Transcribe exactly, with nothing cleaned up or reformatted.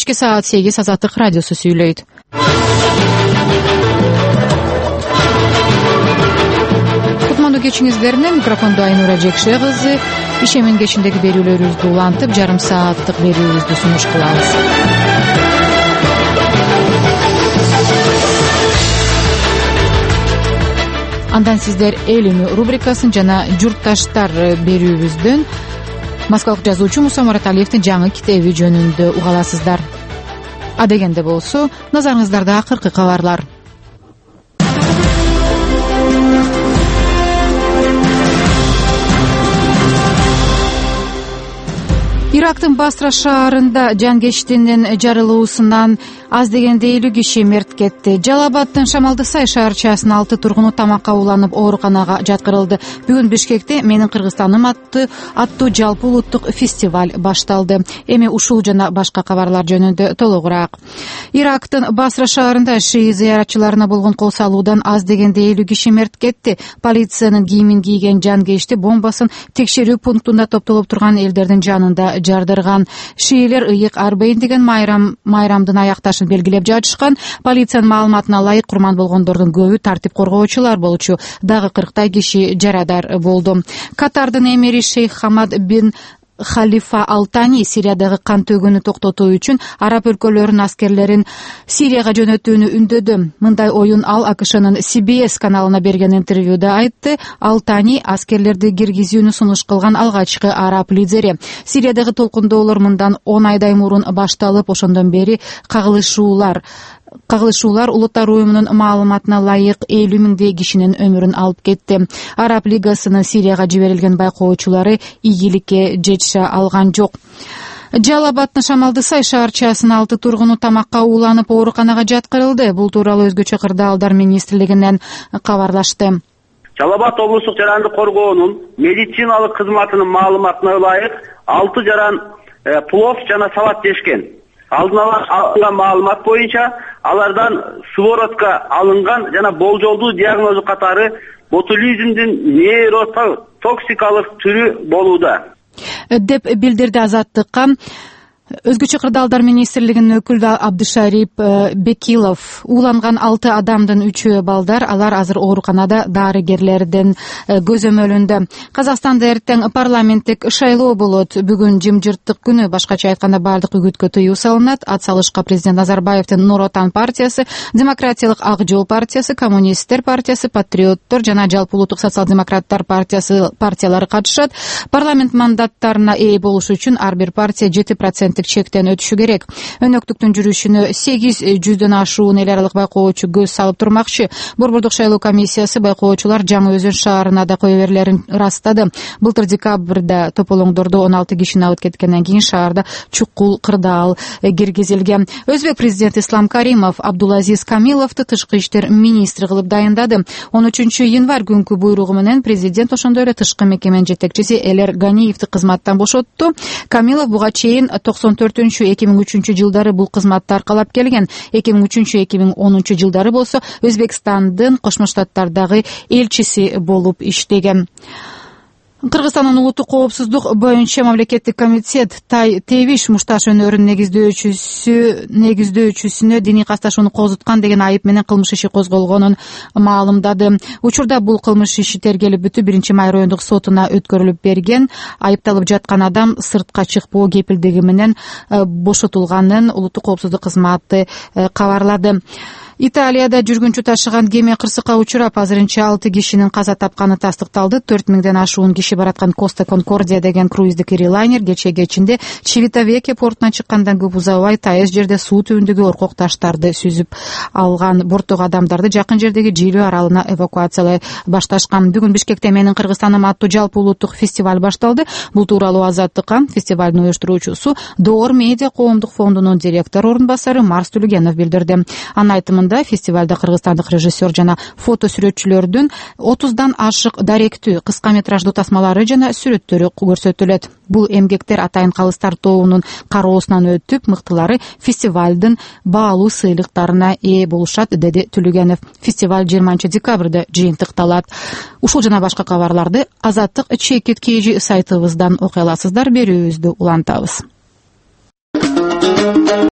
кечки саат сегиз Азаттык радиосу сүйлөйт. Кутмандуу кечиңиздер менен микрофондо Айнура Жекше кызы. Ишемин кечиндеги берүүлөрүбүздү улантып, жарым сааттык берүүбүздү сунуш кылабыз. Андан сиздер эл үнү рубрикасын жана журтташтар берүүбүздөн москвалык жазуучу Муса Мураталиевдин жаңы китеби жөнүндө уга аласыздар. Адегенде болсо, назарыңыздарда акыркы кабарлар. Ирактын Басра шаарында жангечтинин жарылуусунан аз дегенде элүү киши мерт кетти. Жалал-Абадтын Шамалдысай шаарчасынын алты тургуну тамакка уланып ооруканага жаткырылды. Бүгүн Бишкекте Менин Кыргызстаным аттуу аттуу жалпы улуттук фестиваль башталды. Эми ушул жана башка кабарлар жөнүндө толугураак. Ирактын Басра шаарында шии зыяратчыларына болгон кол салуудан аз дегенде элүү киши мерт кетти. Полициянын кийимин кийген жангечти бомбасын текшерүү пунктунда топтолуп турган элдердин жанында жардырган. Шиилер ыйык арбейин деген майрам майрамдын аякташын белгилеп жатышкан. Полициянын маалыматына ылайык курман болгондордун көбү тартип коргоочулар болчу. Дагы кырктай киши жарадар болду. Катардын эмири Шейх Хамад бин Халифа Алтани Сириядагы кан төгүүнү токтотуу үчүн араб өлкөлөрүнүн аскерлерин Сирияга жөнөтүүнү үндөдү. Мындай оюн ал АКШнын Си Би Эс каналына берген интервьюда айтты. Алтани аскерлерди киргизүүнү сунуш кылган алгачкы араб лидери. Сириядагы толкундоолор мындан он айдай мурун башталып, ошондон бери кагылышуулар Кагылышуулар улуттар уюмунун маалыматына ылайык элүү миңдей кишинин өмүрүн алып кетти. Араб лигасынын Сирияга жиберилген байкоочулары ийгиликке жетише алган жок. Жалал-Абадтын Шамалдысай шаарчасынын алты тургуну тамакка уланып ооруканага жаткырылды. Бул тууралуу Өзгөчө кырдаалдар министрлигинен кабарлашты. Жалал-Абад облустук жарандык коргоонун медициналык кызматынын маалыматына ылайык алты жаран э, плов жана салат жешкен. Алдын ала алынган маалымат боюнча алардан своротка алынган жана болжолдуу диагнозу катары ботулизмдин нейротоксикалык түрү болууда деп билдирди Азаттыкка Өзгөчө кырдаалдар министрлигинин өкүлү Абдышарип Бекилов. Уланган алты адамдын үчөө балдар, алар азыр ооруканада дарыгерлердин көзөмөлүндө. Казакстанда эртең парламенттик шайлоо болот. Бүгүн жымжырттык күнү, башкача айтканда бардык үгүткө тыюу салынат. Ат салышка президент Назарбаевдин Нур Отан партиясы, Демократиялык Ак жол партиясы, Коммунисттер партиясы, Патриоттор жана Жалпы улуттук социал-демократтар партиясы партиялары катышат. Парламент мандаттарына ээ болуш үчүн ар бир партия жети процент чектен өтүшү керек. Өнөктүктүн жүрүшүнө сегиз жүздөн ашуун эл аралык байкоочу көз салып турмакчы. Борбордук шайлоо комиссиясы байкоочулар Жаңы Өзөн шаарына да кое берилерин ырастады. Былтыр декабрда тополоңдордо он алты кишини алып кеткенден кийин шаарда чукул кырдаал киргизилген. Өзбек президенти Ислам Каримов Абдулазиз Камиловду тышкы иштер министри кылып дайындады. он үчүнчү январь күнкү буйругу менен президент ошондой эле тышкы мекеменин жетекчиси Элер Ганиевди кызматтан бошотту. Камилов буга чейин токсон төртүнчү эки миң үчүнчү жылдары бул кызматты аркалап келген. эки миң үчүнчү эки миң онунчу жылдары болсо Өзбекстандын Кошмо Штаттардагы элчиси болуп иштеген. Кыргызстандын улуттук коопсуздук боюнча мамлекеттик комитет Тай Тебиш мушташ өнөрүнүн негиздөөчүсү негиздөөчүсүнө диний касташууну козуткан деген айып менен кылмыш иши козголгонун маалымдады. Учурда бул кылмыш иши тергелип бүтүп, биринчи май райондук сотуна өткөрүлүп берген. Айыпталып жаткан адам сыртка чыкпоо кепилдиги менен бошотулганын улуттук коопсуздук кызматы кабарлады. Италияда жүргүнчү ташыган кеме кырсыкка учурап, азырынча алты кишинин каза тапканы тастыкталды. төрт миңден ашуун киши бараткан Коста Конкордия деген круиздик ири лайнер кече кечинде Чивитавекке портуна чыккандан көп узабай тайыз жерде суу түбүндөгү оркок таштарды сүзүп алган. Борттогу адамдарды жакын жердеги Жилүү аралына эвакуациялай башташкан. Бүгүн Бишкекте Менин Кыргызстаным аттуу жалпы улуттук фестиваль башталды. Бул тууралуу Азаттыкка фестивалдын уюштуруучусу Доор медиа коомдук фондунун директор орун басары Марс Түлүгенов билдирди. Анын айтымында фестивалда кыргызстандык режиссер жана фото сүрөтчүлөрдүн отуздан ашык даректүү, кыска метраждуу тасмалары жана сүрөттөрү көрсөтүлөт. Бул эмгектер атайын калыстар тобунун кароосунан өтүп, мыктылары фестивалдын баалуу сыйлыктарына ээ болушат, деди Түлүгенов. Фестиваль жыйырманчы декабрда жыйынтыкталат. Ушул жана башка кабарларды Азаттык чекит kg сайтыбыздан окуй аласыздар. Берүүбүздү улантабыз.